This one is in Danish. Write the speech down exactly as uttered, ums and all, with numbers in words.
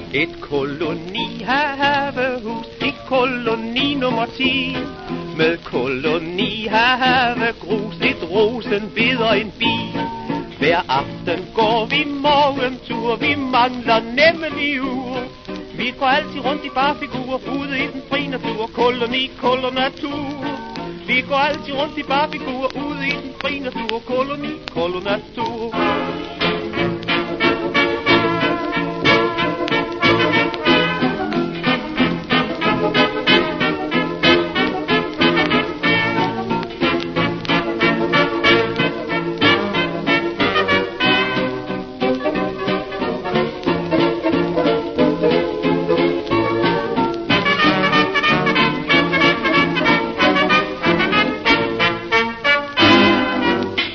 Et kolonihavehus i koloni nummer ti. Med kolonihavegrus, et rosenbed og en bi. Hver aften går vi morgentur, vi mangler nemlig ur. Vi går altid rundt i barfigurer, ude i den fri natur, koloni, kolonatur. Vi går altid rundt i barfigurer, ude i den fri natur, koloni, kolonatur.